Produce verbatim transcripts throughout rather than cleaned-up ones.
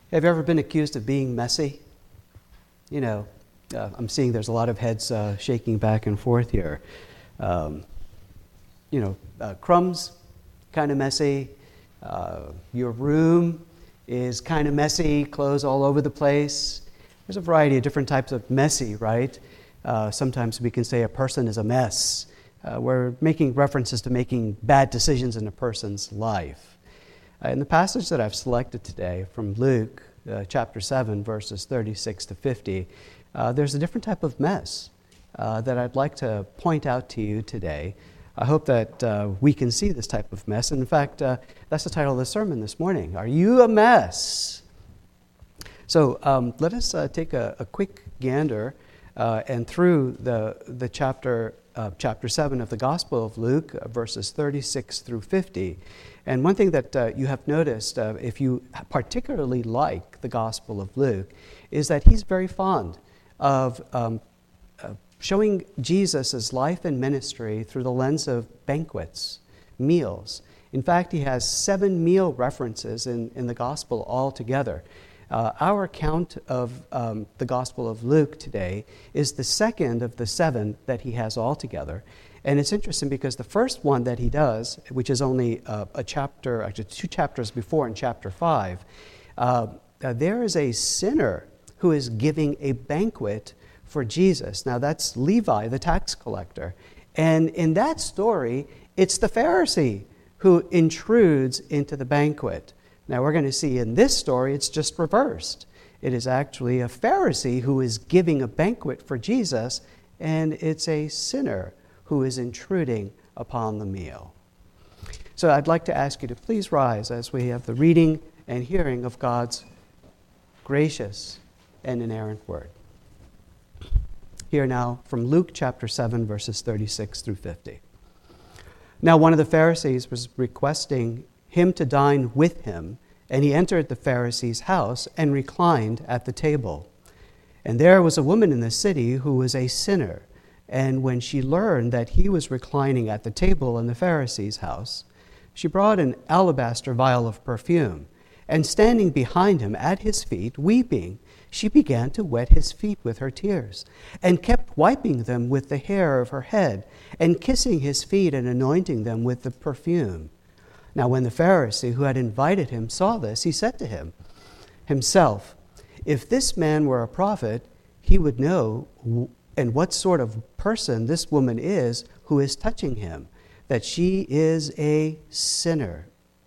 Have you ever been accused of being messy? You know, uh, I'm seeing there's a lot of heads uh, shaking back and forth here. Um, you know, uh, crumbs, kind of messy. Uh, your room is kind of messy, clothes all over the place. There's a variety of different types of messy, right? Uh, sometimes we can say a person is a mess. Uh, we're making references to making bad decisions in a person's life. Uh, in the passage that I've selected today from Luke uh, chapter seven, verses thirty-six to fifty, uh, there's a different type of mess uh, that I'd like to point out to you today. I hope that uh, we can see this type of mess. And in fact, uh, that's the title of the sermon this morning. Are you a mess? So um, let us uh, take a, a quick gander uh, and through the, the chapter, uh, chapter seven of the Gospel of Luke, uh, verses thirty-six through fifty. And one thing that uh, you have noticed, uh, if you particularly like the Gospel of Luke, is that he's very fond of um, uh, showing Jesus' life and ministry through the lens of banquets, meals. In fact, he has seven meal references in, in the Gospel altogether. Uh, our account of um, the Gospel of Luke today is the second of the seven that he has altogether. And it's interesting because the first one that he does, which is only uh, a chapter, actually two chapters before in chapter five, uh, uh, there is a sinner who is giving a banquet for Jesus. Now that's Levi, the tax collector. And in that story, it's the Pharisee who intrudes into the banquet. Now we're going to see in this story, it's just reversed. It is actually a Pharisee who is giving a banquet for Jesus, and it's a sinner who is intruding upon the meal. So I'd like to ask you to please rise as we have the reading and hearing of God's gracious and inerrant word. Here now from Luke chapter seven, verses thirty-six through fifty. Now one of the Pharisees was requesting him to dine with him, and he entered the Pharisee's house and reclined at the table. And there was a woman in the city who was a sinner. And when she learned that he was reclining at the table in the Pharisee's house, she brought an alabaster vial of perfume, and standing behind him at his feet, weeping, she began to wet his feet with her tears, and kept wiping them with the hair of her head, and kissing his feet and anointing them with the perfume. Now when the Pharisee who had invited him saw this, he said to him himself, "If this man were a prophet, he would know and what sort of person this woman is who is touching him, that she is a sinner."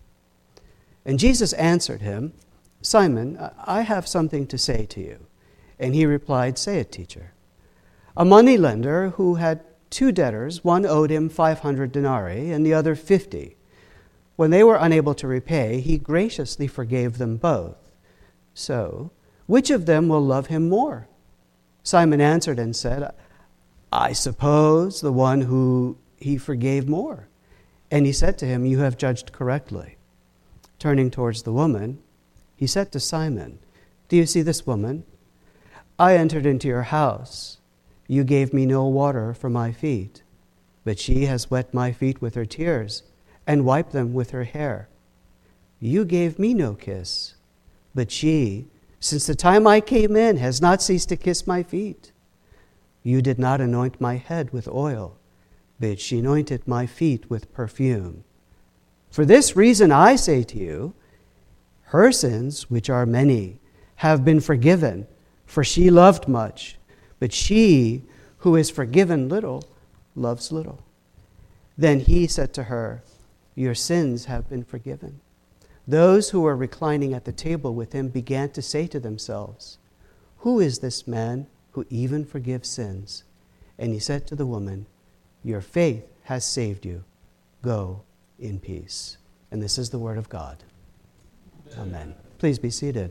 And Jesus answered him, "Simon, I have something to say to you." And he replied, "Say it, teacher." A moneylender who had two debtors, one owed him five hundred denarii and the other fifty. When they were unable to repay, he graciously forgave them both. So, which of them will love him more? Simon answered and said, "I suppose the one who he forgave more." And he said to him, "You have judged correctly." Turning towards the woman, he said to Simon, "Do you see this woman? I entered into your house. You gave me no water for my feet, but she has wet my feet with her tears and wiped them with her hair. You gave me no kiss, but she, since the time I came in, has not ceased to kiss my feet. You did not anoint my head with oil, but she anointed my feet with perfume. For this reason I say to you, her sins, which are many, have been forgiven, for she loved much, but she who is forgiven little loves little." Then he said to her, "Your sins have been forgiven." Those who were reclining at the table with him began to say to themselves, "Who is this man who even forgives sins?" And he said to the woman, "Your faith has saved you. Go in peace." And this is the word of God. Amen. Amen. Please be seated.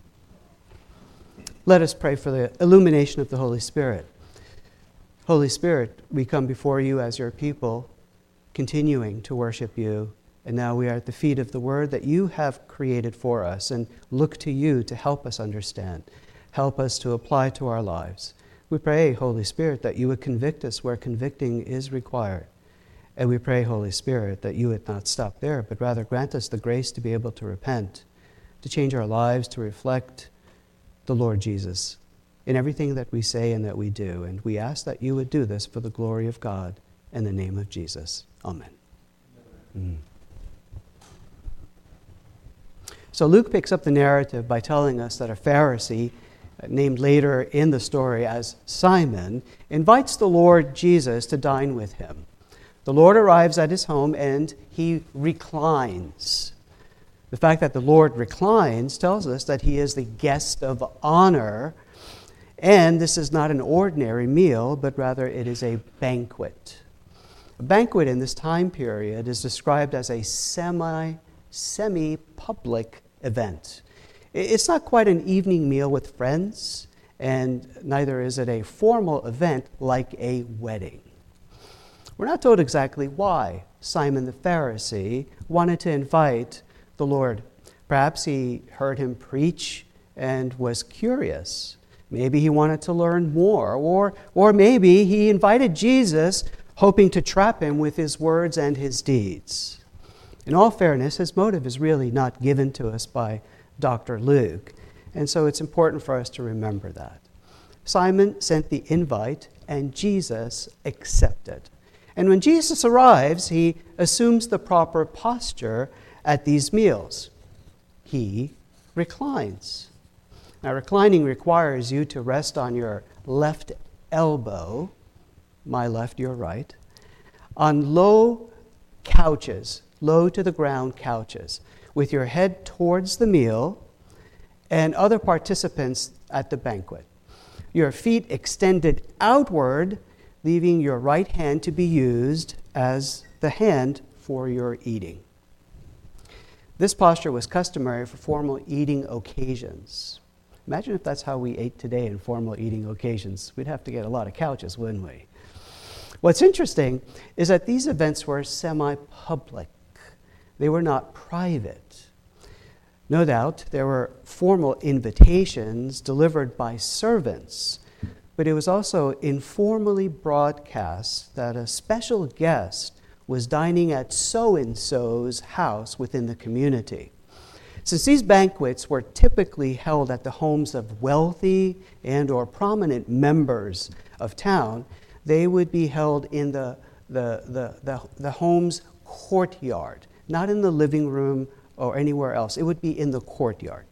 Let us pray for the illumination of the Holy Spirit. Holy Spirit, we come before you as your people, continuing to worship you. And now we are at the feet of the word that you have created for us and look to you to help us understand, help us to apply to our lives. We pray, Holy Spirit, that you would convict us where convicting is required. And we pray, Holy Spirit, that you would not stop there, but rather grant us the grace to be able to repent, to change our lives to reflect the Lord Jesus in everything that we say and that we do. And we ask that you would do this for the glory of God in the name of Jesus. Amen. Mm. So Luke picks up the narrative by telling us that a Pharisee, named later in the story as Simon, invites the Lord Jesus to dine with him. The Lord arrives at his home and he reclines. The fact that the Lord reclines tells us that he is the guest of honor, and this is not an ordinary meal, but rather it is a banquet. A banquet in this time period is described as a semi, semi-public event. It's not quite an evening meal with friends, and neither is it a formal event like a wedding. We're not told exactly why Simon the Pharisee wanted to invite the Lord. Perhaps he heard him preach and was curious. Maybe he wanted to learn more, or, or maybe he invited Jesus hoping to trap him with his words and his deeds. In all fairness, his motive is really not given to us by Doctor Luke, and so it's important for us to remember that. Simon sent the invite, and Jesus accepted. And when Jesus arrives, he assumes the proper posture at these meals. He reclines. Now, reclining requires you to rest on your left elbow, my left, your right, on low couches, low to the ground couches, with your head towards the meal and other participants at the banquet. Your feet extended outward, leaving your right hand to be used as the hand for your eating. This posture was customary for formal eating occasions. Imagine if that's how we ate today in formal eating occasions. We'd have to get a lot of couches, wouldn't we? What's interesting is that these events were semi-public. They were not private. No doubt there were formal invitations delivered by servants, but it was also informally broadcast that a special guest was dining at so-and-so's house within the community. Since these banquets were typically held at the homes of wealthy and or prominent members of town, they would be held in the, the, the, the, the home's courtyard, not in the living room or anywhere else. It would be in the courtyard.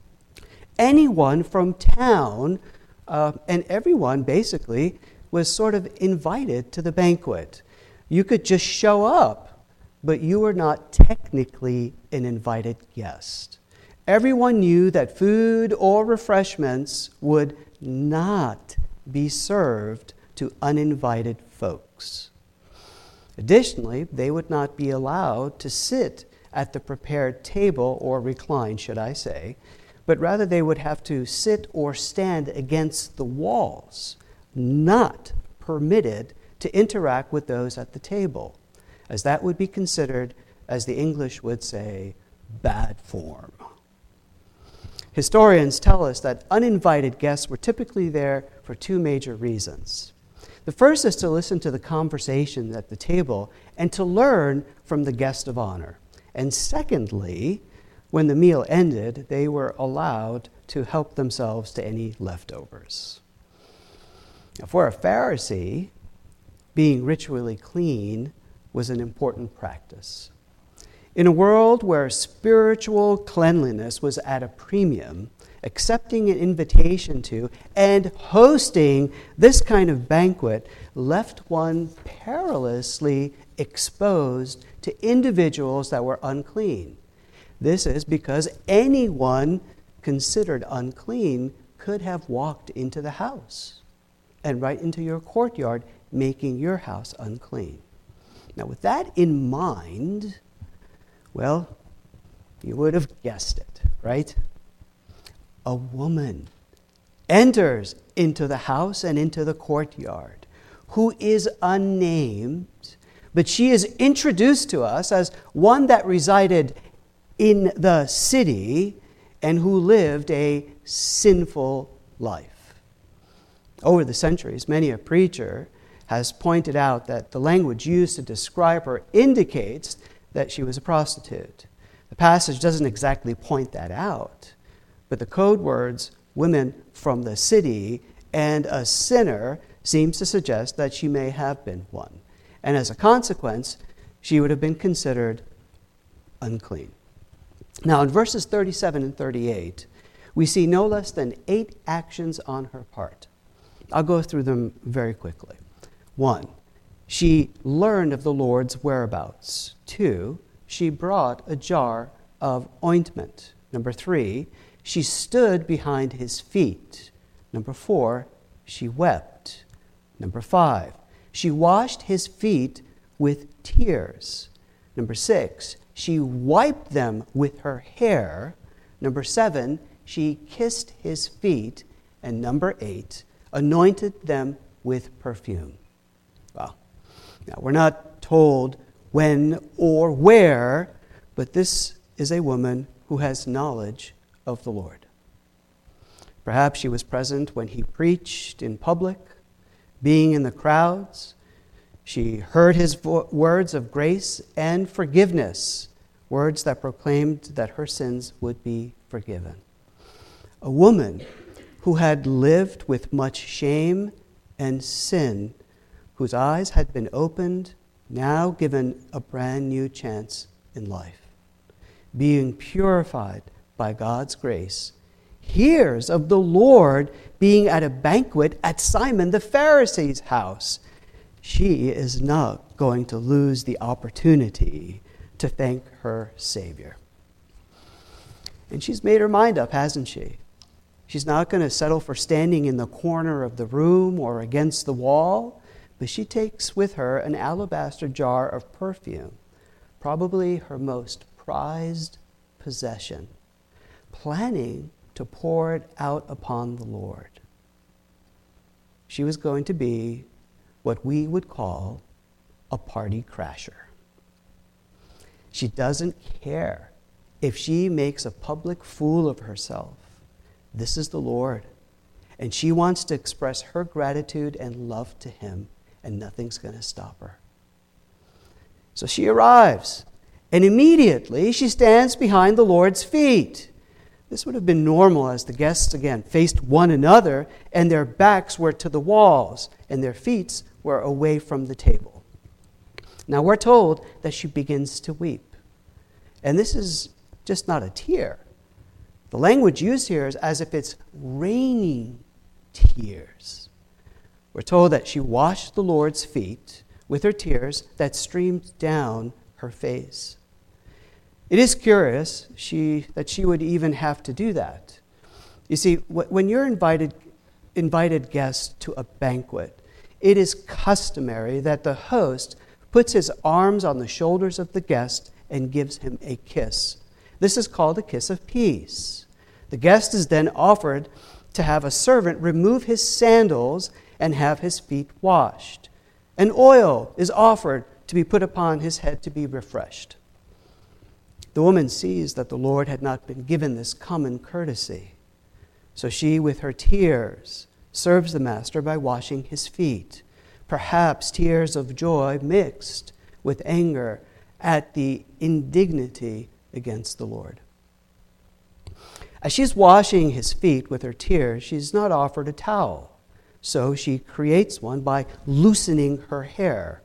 Anyone from town uh, and everyone basically was sort of invited to the banquet. You could just show up, but you were not technically an invited guest. Everyone knew that food or refreshments would not be served to uninvited folks. Additionally, they would not be allowed to sit at the prepared table, or recline, should I say, but rather they would have to sit or stand against the walls, not permitted to interact with those at the table, as that would be considered, as the English would say, bad form. Historians tell us that uninvited guests were typically there for two major reasons. The first is to listen to the conversation at the table and to learn from the guest of honor. And secondly, when the meal ended, they were allowed to help themselves to any leftovers. Now, for a Pharisee, being ritually clean was an important practice. In a world where spiritual cleanliness was at a premium, accepting an invitation to and hosting this kind of banquet left one perilously exposed to individuals that were unclean. This is because anyone considered unclean could have walked into the house and right into your courtyard, making your house unclean. Now, with that in mind, well, you would have guessed it, right? A woman enters into the house and into the courtyard who is unnamed, but she is introduced to us as one that resided in the city and who lived a sinful life. Over the centuries, many a preacher has pointed out that the language used to describe her indicates that she was a prostitute. The passage doesn't exactly point that out, but the code words, women from the city and a sinner, seems to suggest that she may have been one. And as a consequence, she would have been considered unclean. Now, in verses thirty-seven and thirty-eight, we see no less than eight actions on her part. I'll go through them very quickly. One, she learned of the Lord's whereabouts. Two, she brought a jar of ointment. Number three, she stood behind his feet. Number four, she wept. Number five, she washed his feet with tears. Number six, she wiped them with her hair. Number seven, she kissed his feet. And number eight, anointed them with perfume. Well, now we're not told when or where, but this is a woman who has knowledge of the Lord. Perhaps she was present when he preached in public, being in the crowds. She heard his vo- words of grace and forgiveness, words that proclaimed that her sins would be forgiven. A woman who had lived with much shame and sin, whose eyes had been opened, now given a brand new chance in life, being purified by God's grace, hears of the Lord being at a banquet at Simon the Pharisee's house. She is not going to lose the opportunity to thank her Savior. And she's made her mind up, hasn't she? She's not going to settle for standing in the corner of the room or against the wall, but she takes with her an alabaster jar of perfume, probably her most prized possession, planning to pour it out upon the Lord. She was going to be what we would call a party crasher. She doesn't care if she makes a public fool of herself. This is the Lord, and she wants to express her gratitude and love to him, and nothing's going to stop her. So she arrives, and immediately she stands behind the Lord's feet. This would have been normal as the guests, again, faced one another, and their backs were to the walls, and their feet were away from the table. Now we're told that she begins to weep. And this is just not a tear. The language used here is as if it's raining tears. We're told that she washed the Lord's feet with her tears that streamed down her face. It is curious she, that she would even have to do that. You see, when you're invited, invited guests to a banquet, it is customary that the host puts his arms on the shoulders of the guest and gives him a kiss. This is called a kiss of peace. The guest is then offered to have a servant remove his sandals and have his feet washed. An oil is offered to be put upon his head to be refreshed. The woman sees that the Lord had not been given this common courtesy. So she, with her tears, serves the master by washing his feet, perhaps tears of joy mixed with anger at the indignity against the Lord. As she's washing his feet with her tears, she's not offered a towel. So she creates one by loosening her hair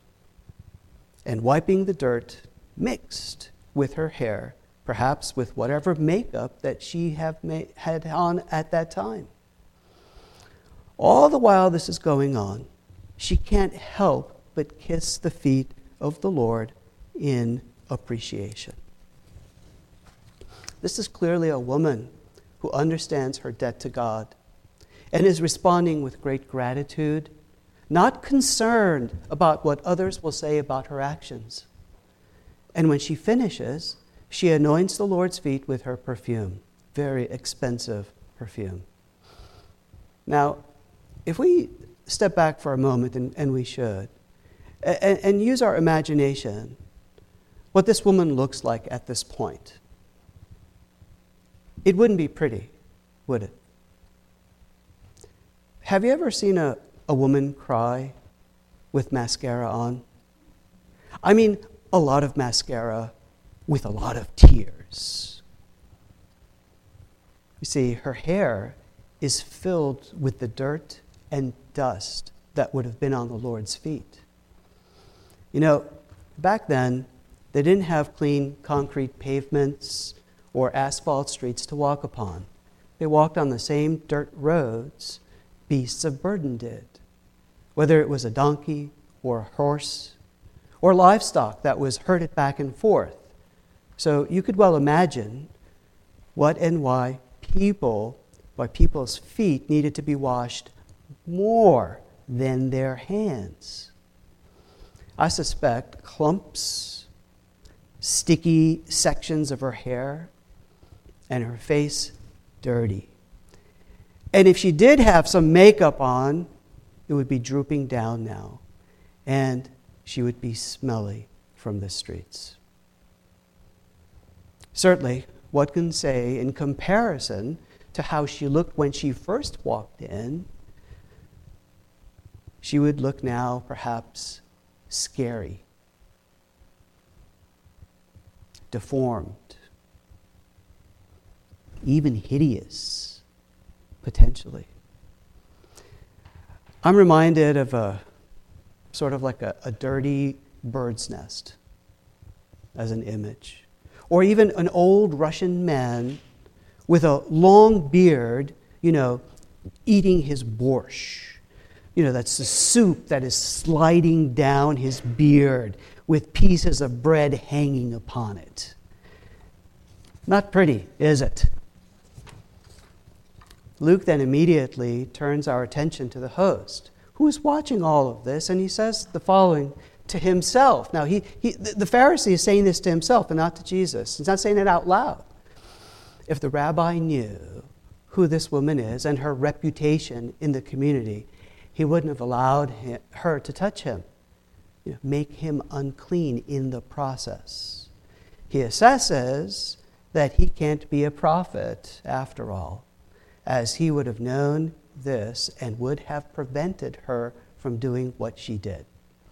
and wiping the dirt mixed with her hair, perhaps with whatever makeup that she have made, had on at that time. All the while this is going on, she can't help but kiss the feet of the Lord in appreciation. This is clearly a woman who understands her debt to God and is responding with great gratitude, not concerned about what others will say about her actions. And when she finishes, she anoints the Lord's feet with her perfume, very expensive perfume. Now, if we step back for a moment, and, and we should, and, and use our imagination, what this woman looks like at this point, it wouldn't be pretty, would it? Have you ever seen a, a woman cry with mascara on? I mean, a lot of mascara with a lot of tears. You see, her hair is filled with the dirt and dust that would have been on the Lord's feet. You know, back then, they didn't have clean concrete pavements or asphalt streets to walk upon. They walked on the same dirt roads beasts of burden did, whether it was a donkey or a horse or livestock that was herded back and forth. So you could well imagine what and why people, why people's feet needed to be washed more than their hands. I suspect clumps, sticky sections of her hair, and her face dirty. And if she did have some makeup on, it would be drooping down now, and she would be smelly from the streets. Certainly, what can say in comparison to how she looked when she first walked in, she would look now perhaps scary, deformed, even hideous, potentially. I'm reminded of a sort of like a, a dirty bird's nest as an image. Or even an old Russian man with a long beard, you know, eating his borscht. You know, that's the soup that is sliding down his beard with pieces of bread hanging upon it. Not pretty, is it? Luke then immediately turns our attention to the host, who is watching all of this, and he says the following to himself. Now, he, he the Pharisee is saying this to himself and not to Jesus. He's not saying it out loud. If the rabbi knew who this woman is and her reputation in the community, he wouldn't have allowed him, her to touch him, you know, make him unclean in the process. He assesses that he can't be a prophet after all, as he would have known this and would have prevented her from doing what she did.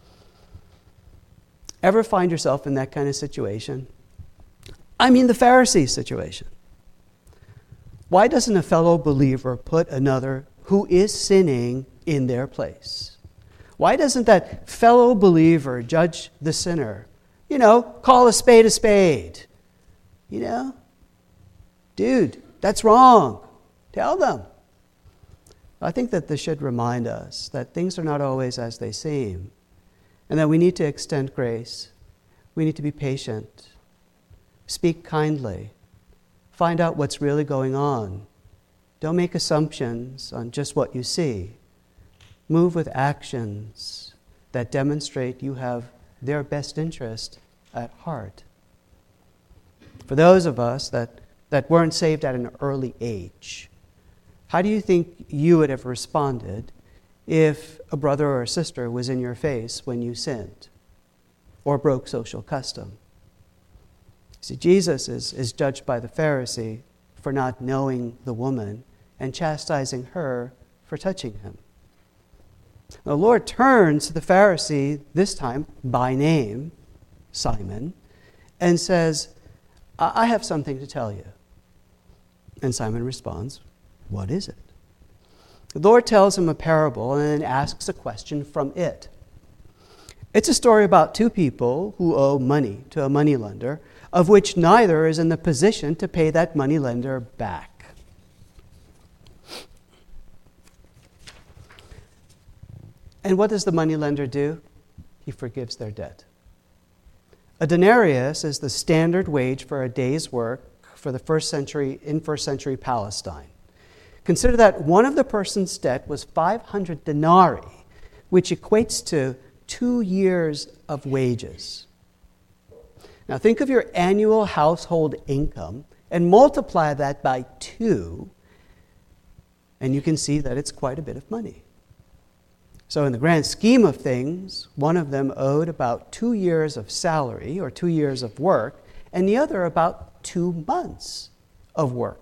Ever find yourself in that kind of situation? I mean the Pharisee situation. Why doesn't a fellow believer put another who is sinning in their place? Why doesn't that fellow believer judge the sinner? You know, call a spade a spade. You know? Dude, that's wrong. Tell them. I think that this should remind us that things are not always as they seem, and that we need to extend grace. We need to be patient. Speak kindly. Find out what's really going on. Don't make assumptions on just what you see. Move with actions that demonstrate you have their best interest at heart. For those of us that, that weren't saved at an early age, how do you think you would have responded if a brother or a sister was in your face when you sinned or broke social custom? See, Jesus is, is judged by the Pharisee for not knowing the woman and chastising her for touching him. The Lord turns to the Pharisee, this time by name, Simon, and says, I have something to tell you. And Simon responds, what is it? The Lord tells him a parable and then asks a question from it. It's a story about two people who owe money to a moneylender, of which neither is in the position to pay that moneylender back. And what does the moneylender do? He forgives their debt. A denarius is the standard wage for a day's work for the first century in first century Palestine. Consider that one of the person's debt was five hundred denarii, which equates to two years of wages. Now think of your annual household income and multiply that by two, and you can see that it's quite a bit of money. So in the grand scheme of things, one of them owed about two years of salary or two years of work, and the other about two months of work.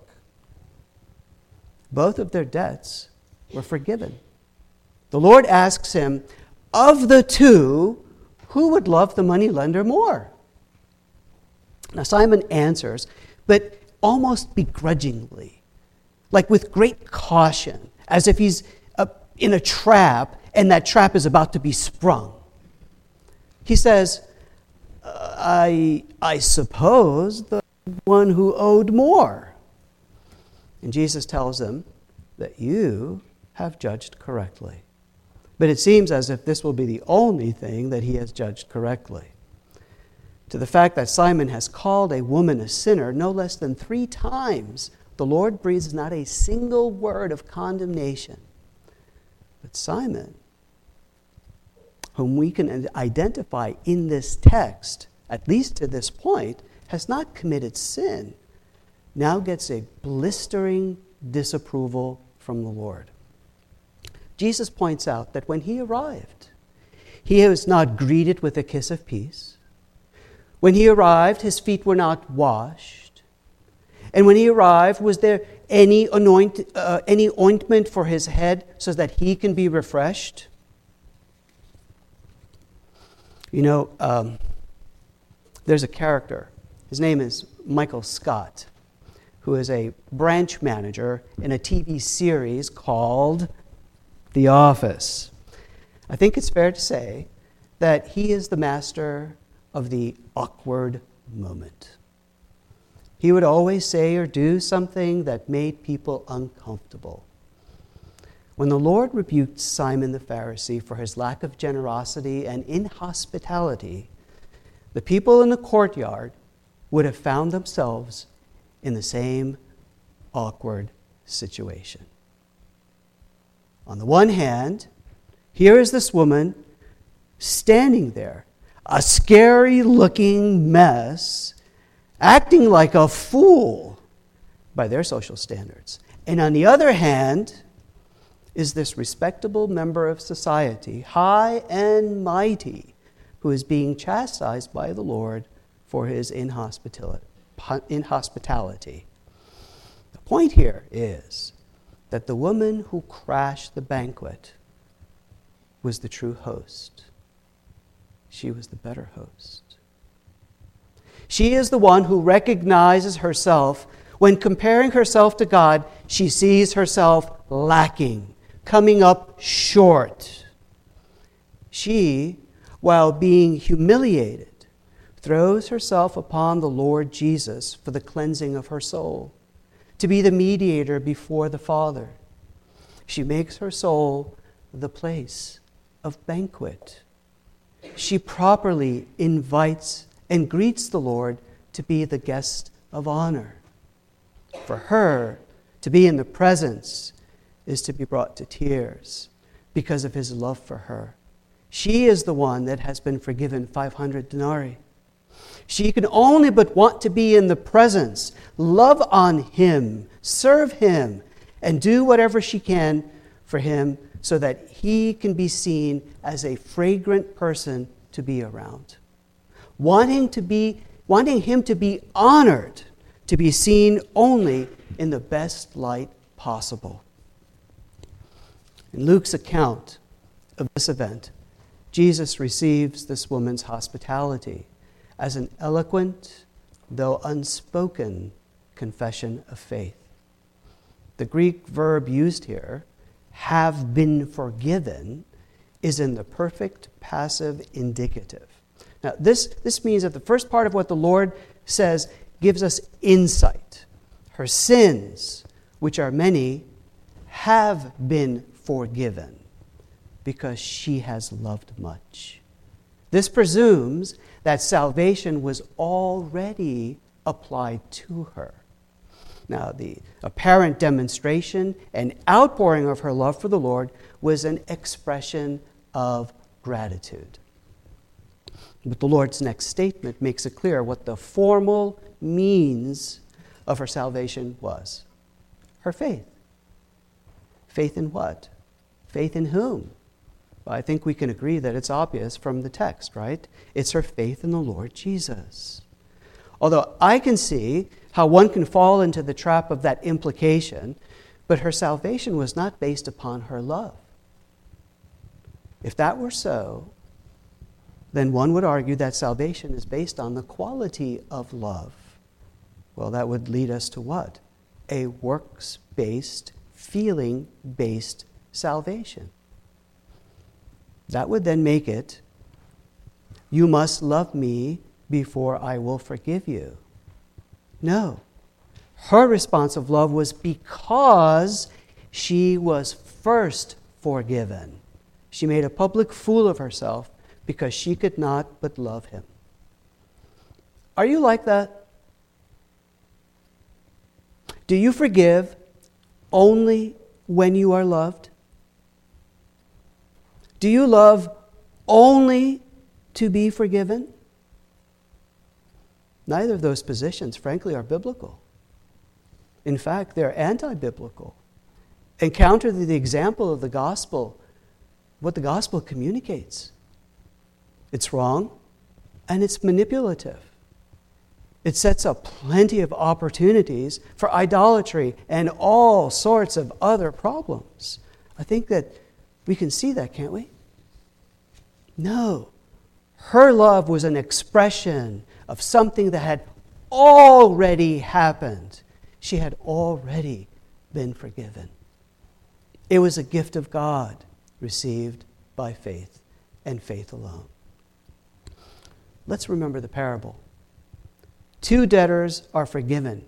Both of their debts were forgiven. The Lord asks him, of the two, who would love the moneylender more? Now Simon answers, but almost begrudgingly, like with great caution, as if he's uh, in a trap and that trap is about to be sprung. He says, I, I suppose the one who owed more. And Jesus tells him that you have judged correctly. But it seems as if this will be the only thing that he has judged correctly. To the fact that Simon has called a woman a sinner no less than three times, the Lord breathes not a single word of condemnation. But Simon, whom we can identify in this text, at least to this point, has not committed sin, now gets a blistering disapproval from the Lord. Jesus points out that when he arrived, he was not greeted with a kiss of peace. When he arrived, his feet were not washed. And when he arrived, was there any, anoint, uh, any ointment for his head so that he can be refreshed? You know, um, there's a character. His name is Michael Scott, who is a branch manager in a T V series called The Office. I think it's fair to say that he is the master of the awkward moment. He would always say or do something that made people uncomfortable. When the Lord rebuked Simon the Pharisee for his lack of generosity and inhospitality, the people in the courtyard would have found themselves in the same awkward situation. On the one hand, here is this woman standing there, a scary-looking mess, acting like a fool by their social standards. And on the other hand, is this respectable member of society, high and mighty, who is being chastised by the Lord for his inhospitality. inhospitality. The point here is that the woman who crashed the banquet was the true host. She was the better host. She is the one who recognizes herself when comparing herself to God. She sees herself lacking, coming up short. She, while being humiliated, throws herself upon the Lord Jesus for the cleansing of her soul, to be the mediator before the Father. She makes her soul the place of banquet. She properly invites and greets the Lord to be the guest of honor. For her, to be in the presence is to be brought to tears because of his love for her. She is the one that has been forgiven five hundred denarii. She can only but want to be in the presence, love on him, serve him, and do whatever she can for him so that he can be seen as a fragrant person to be around. Wanting to be, wanting him to be honored, to be seen only in the best light possible. In Luke's account of this event, Jesus receives this woman's hospitality as an eloquent, though unspoken, confession of faith. The Greek verb used here, have been forgiven, is in the perfect passive indicative. Now, this, this means that the first part of what the Lord says gives us insight. Her sins, which are many, have been forgiven because she has loved much. This presumes that salvation was already applied to her. Now, the apparent demonstration and outpouring of her love for the Lord was an expression of gratitude. But the Lord's next statement makes it clear what the formal means of her salvation was. Her faith. Faith in what? Faith in whom? Well, I think we can agree that it's obvious from the text, right? It's her faith in the Lord Jesus. Although I can see how one can fall into the trap of that implication, but her salvation was not based upon her love. If that were so, then one would argue that salvation is based on the quality of love. Well, that would lead us to what? A works-based, feeling-based salvation. That would then make it, you must love me before I will forgive you. No. Her response of love was because she was first forgiven. She made a public fool of herself because she could not but love him. Are you like that? Do you forgive only when you are loved? Do you love only to be forgiven? Neither of those positions, frankly, are biblical. In fact, they're anti-biblical and counter to the example of the gospel, what the gospel communicates. It's wrong and it's manipulative. It sets up plenty of opportunities for idolatry and all sorts of other problems. I think that we can see that, can't we? No. Her love was an expression of something that had already happened. She had already been forgiven. It was a gift of God received by faith and faith alone. Let's remember the parable. Two debtors are forgiven,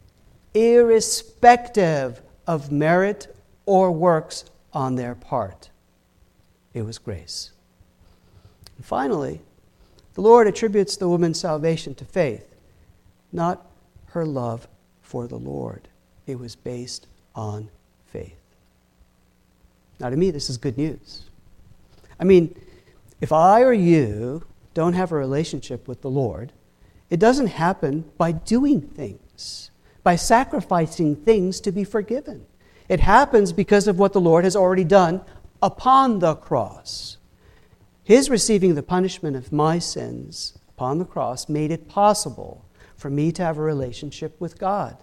irrespective of merit or works on their part. It was grace. And finally, the Lord attributes the woman's salvation to faith, not her love for the Lord. It was based on faith. Now, to me, this is good news. I mean, if I or you don't have a relationship with the Lord, it doesn't happen by doing things, by sacrificing things to be forgiven. It happens because of what the Lord has already done upon the cross. His receiving the punishment of my sins upon the cross made it possible for me to have a relationship with God.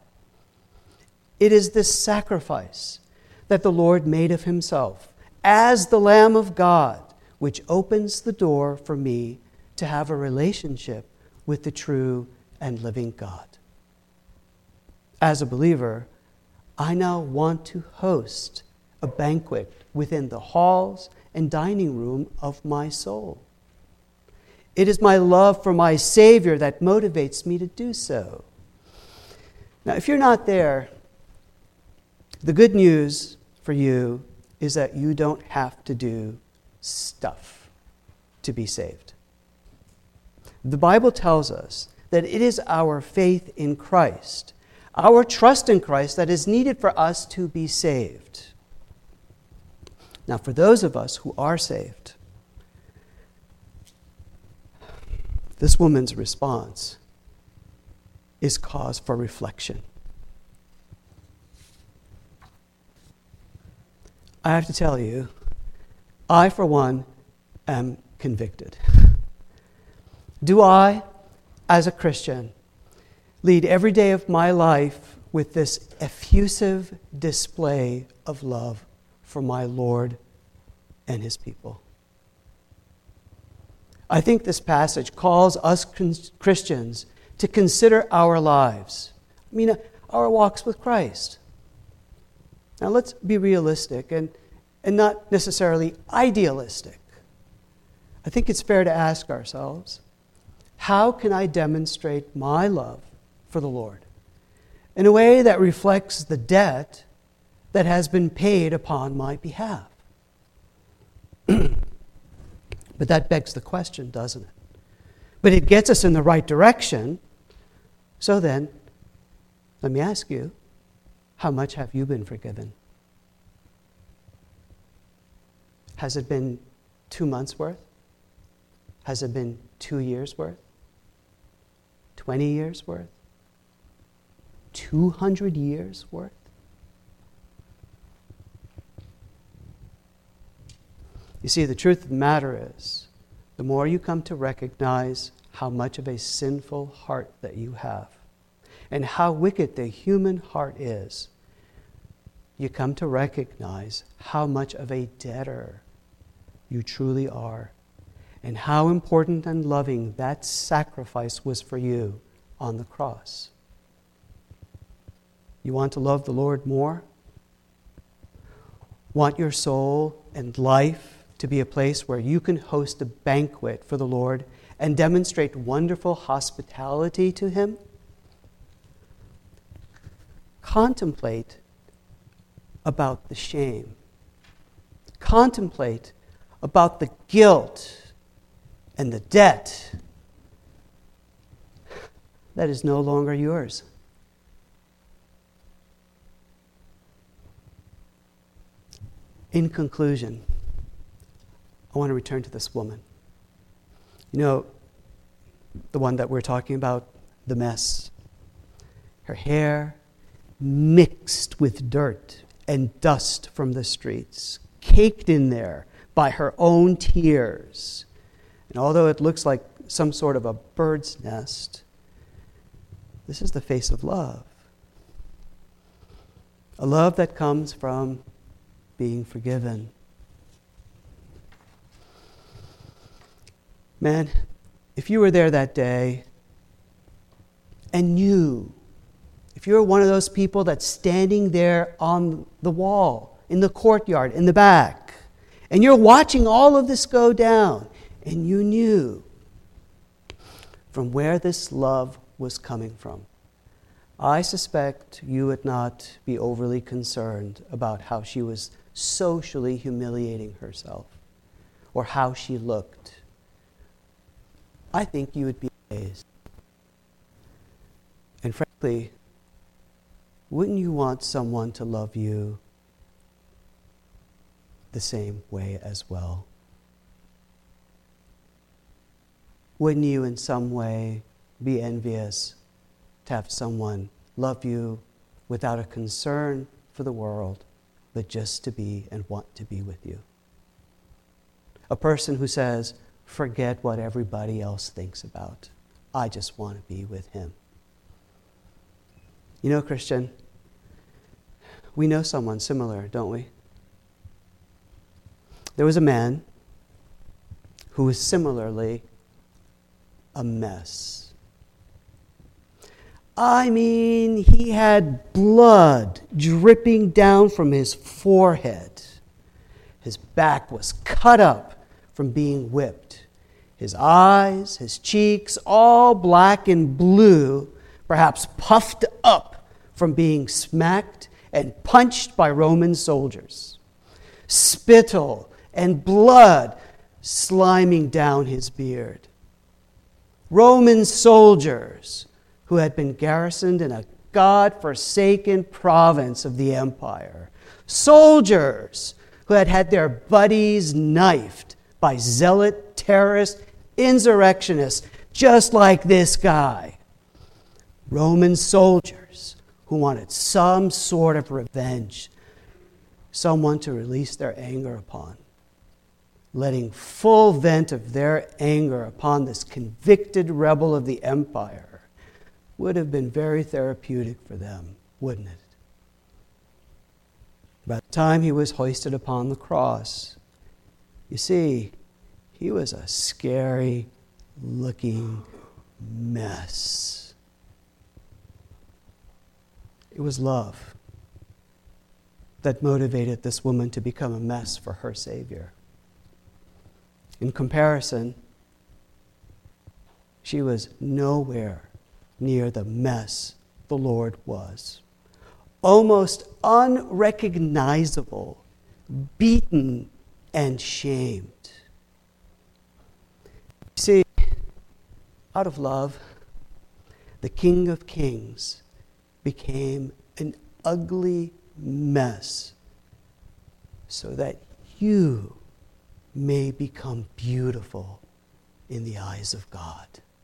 It is this sacrifice that the Lord made of himself as the Lamb of God, which opens the door for me to have a relationship with the true and living God. As a believer, I now want to host a banquet within the halls and dining room of my soul. It is my love for my Savior that motivates me to do so. Now, if you're not there, the good news for you is that you don't have to do stuff to be saved. The Bible tells us that it is our faith in Christ, our trust in Christ, that is needed for us to be saved. Now, for those of us who are saved, this woman's response is cause for reflection. I have to tell you, I, for one, am convicted. Do I, as a Christian, lead every day of my life with this effusive display of love for my Lord and his people? I think this passage calls us Christians to consider our lives. I mean, our walks with Christ. Now, let's be realistic and, and not necessarily idealistic. I think it's fair to ask ourselves, how can I demonstrate my love for the Lord in a way that reflects the debt that has been paid upon my behalf? But that begs the question, doesn't it? But it gets us in the right direction. So then, let me ask you, how much have you been forgiven? Has it been two months' worth? Has it been two years' worth? twenty years' worth? two hundred years' worth? You see, the truth of the matter is, the more you come to recognize how much of a sinful heart that you have, and how wicked the human heart is, you come to recognize how much of a debtor you truly are, and how important and loving that sacrifice was for you on the cross. You want to love the Lord more? Want your soul and life to be a place where you can host a banquet for the Lord and demonstrate wonderful hospitality to Him? Contemplate about the shame. Contemplate about the guilt and the debt that is no longer yours. In conclusion, I want to return to this woman. You know, the one that we're talking about, the mess. Her hair mixed with dirt and dust from the streets, caked in there by her own tears. And although it looks like some sort of a bird's nest, this is the face of love. A love that comes from being forgiven. Man, if you were there that day and knew, if you're one of those people that's standing there on the wall, in the courtyard, in the back, and you're watching all of this go down, and you knew from where this love was coming from, I suspect you would not be overly concerned about how she was socially humiliating herself or how she looked. I think you would be amazed. And frankly, wouldn't you want someone to love you the same way as well? Wouldn't you in some way be envious to have someone love you without a concern for the world, but just to be and want to be with you? A person who says, forget what everybody else thinks about. I just want to be with him. You know, Christian, we know someone similar, don't we? There was a man who was similarly a mess. I mean, he had blood dripping down from his forehead. His back was cut up from being whipped. His eyes, his cheeks, all black and blue, perhaps puffed up from being smacked and punched by Roman soldiers. Spittle and blood sliming down his beard. Roman soldiers who had been garrisoned in a God-forsaken province of the empire. Soldiers who had had their buddies knifed by zealot, terrorist, insurrectionists, just like this guy. Roman soldiers who wanted some sort of revenge, someone to release their anger upon. Letting full vent of their anger upon this convicted rebel of the empire would have been very therapeutic for them, wouldn't it? By the time he was hoisted upon the cross, you see, he was a scary-looking mess. It was love that motivated this woman to become a mess for her Savior. In comparison, she was nowhere near the mess the Lord was. Almost unrecognizable, beaten and shamed. See, out of love, the King of Kings became an ugly mess so that you may become beautiful in the eyes of God.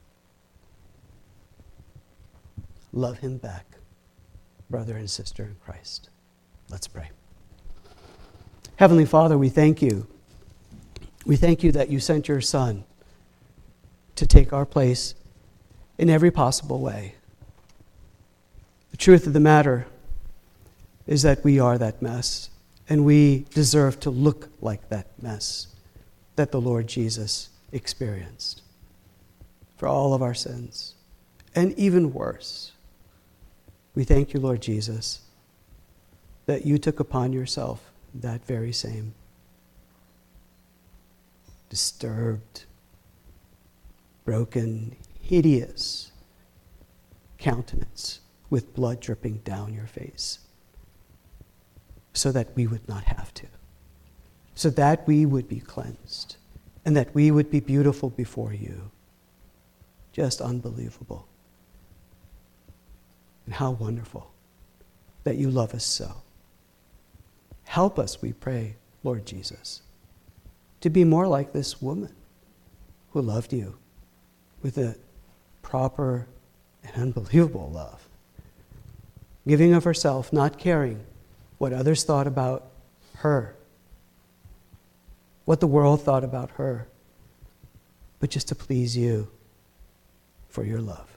Love him back, brother and sister in Christ. Let's pray. Heavenly Father, we thank you. We thank you that you sent your Son to take our place in every possible way. The truth of the matter is that we are that mess, and we deserve to look like that mess that the Lord Jesus experienced for all of our sins. And even worse, we thank you, Lord Jesus, that you took upon yourself that very same disturbed, broken, hideous countenance with blood dripping down your face, so that we would not have to, so that we would be cleansed, and that we would be beautiful before you. Just unbelievable. And how wonderful that you love us so. Help us, we pray, Lord Jesus, to be more like this woman who loved you with a proper and unbelievable love, giving of herself, not caring what others thought about her, what the world thought about her, but just to please you for your love.